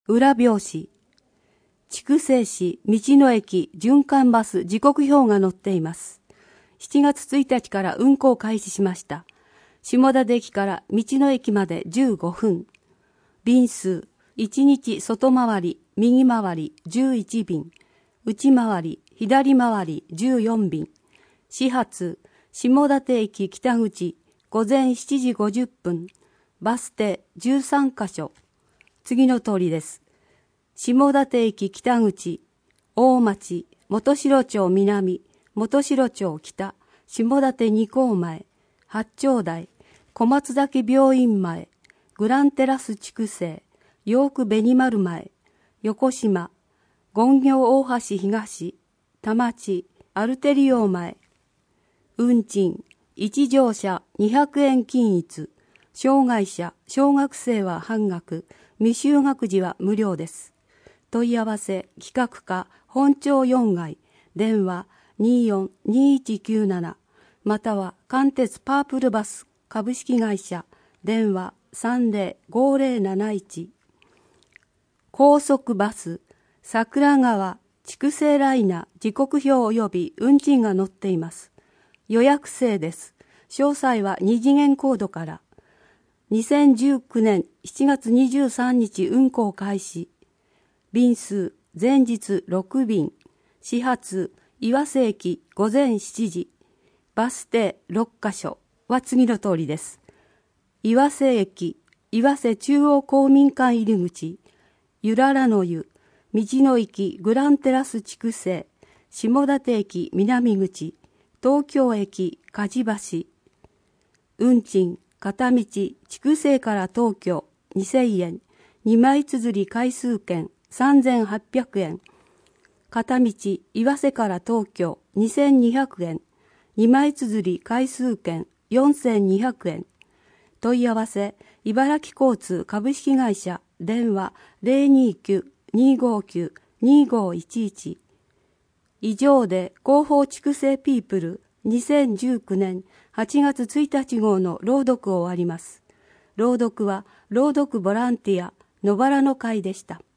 裏表紙。筑西市道の駅循環バス時刻表が載っています。7月1日から運行開始しました。下館駅から道の駅まで15分。便数、1日外回り、右回り11便。内回り、左回り14便。始発、下館駅北口、午前7時50分。バス停13カ所。次の通りです。下館駅北口、大町、元城町南、元城町北、下館二甲前、八丁台、小松崎病院前、グランテラス筑西、ヨーク紅丸前、横島、権行大橋東、田町、アルテリオ前。運賃、一乗車200円均一、障害者、小学生は半額、未就学児は無料です。問い合わせ、企画課、本町4階、電話 24-2197、または関鉄パープルバス株式会社、電話 305071。高速バス、桜川、筑西ライナー時刻表及び運賃が載っています。予約制です。詳細は2次元コードから。2019年7月23日運行開始。便数、前日6便。始発、岩瀬駅午前7時。バス停6カ所は次の通りです。岩瀬駅、岩瀬中央公民館入り口。ゆららの湯、道の駅グランテラス筑西。下館駅南口。東京駅梶橋。運賃、片道筑西から東京2000円。2枚綴り回数券3800円。片道岩瀬から東京2200円。2枚綴り回数券4200円。問い合わせ、茨城交通株式会社、電話 029-259-2511。以上で広報筑西ピープル2019年8月1日号の朗読を終わります。朗読は朗読ボランティア野原の会でした。